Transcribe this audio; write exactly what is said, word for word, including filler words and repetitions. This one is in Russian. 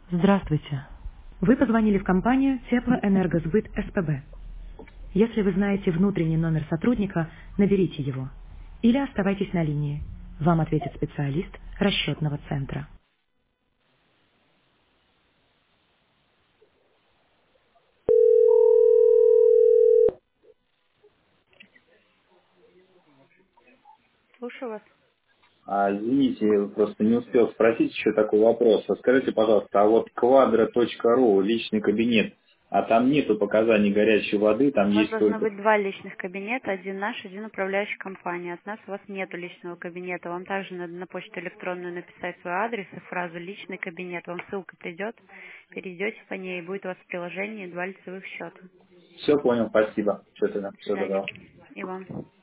Здравствуйте. Вы позвонили в компанию Теплоэнергосбыт СПБ. Если вы знаете внутренний номер сотрудника, наберите его. Или оставайтесь на линии. Вам ответит специалист расчетного центра. Слушаю вас. А, извините, просто не успел спросить еще такой вопрос. А скажите, пожалуйста, а вот квадро точка ру, личный кабинет, а там нету показаний горячей воды, там У вас есть должно только... быть два личных кабинета, один наш, один управляющий компания. От нас у вас нет личного кабинета. Вам также надо на почту электронную написать свой адрес и фразу «личный кабинет». Вам ссылка придет, перейдете по ней, и будет у вас в приложении два лицевых счета. Все понял, спасибо. Что До тогда? Все свидания. тогда. И вам.